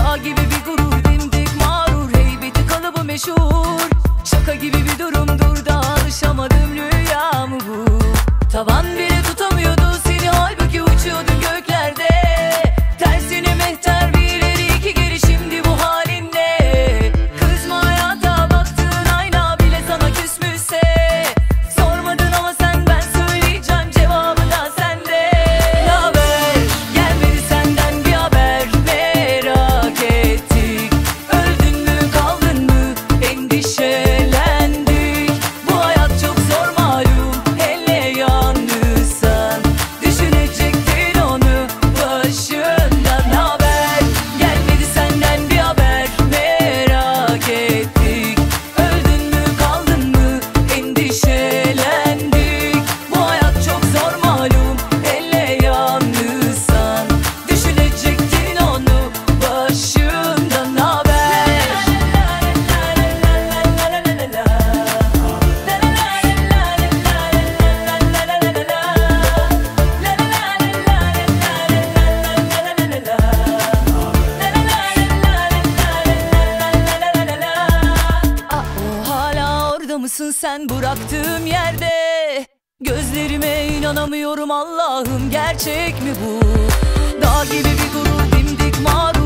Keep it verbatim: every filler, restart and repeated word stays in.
Dağ gibi bir gurur, dimdik mağrur, heybeti kalıbı meşhur. Şaka gibi bir durumdur da alışamadım, rüya mı bu? Tavan bile tutamıyordu seni, halbuki uçuyordun göklerde. Tersine mehter bir ileri iki geri, şimdi bu halin ne? Kızma hayata, baktığın ayna bile sana küsmüşse. Sormadın ama sen, ben söyleyeceğim, cevabı da sende. Naber? Gelmedi senden bir haber, merak ettik. Öldün mü kaldın mı endişelendik. Bu hayat çok zor malum, hele yalnızsan düşünecektin onu başından. Haber gelmedi senden bir haber, merak ettik. Öldün mü kaldın mı endişelendik. Bu hayat çok zor malum, hele yalnızsan düşünecektin onu başından. Haber. Aa, hala orada mısın sen, bıraktığım yerde? Gözlerime inanamıyorum, Allah'ım gerçek mi bu? Dağ gibi bir gurur, dimdik mağrur,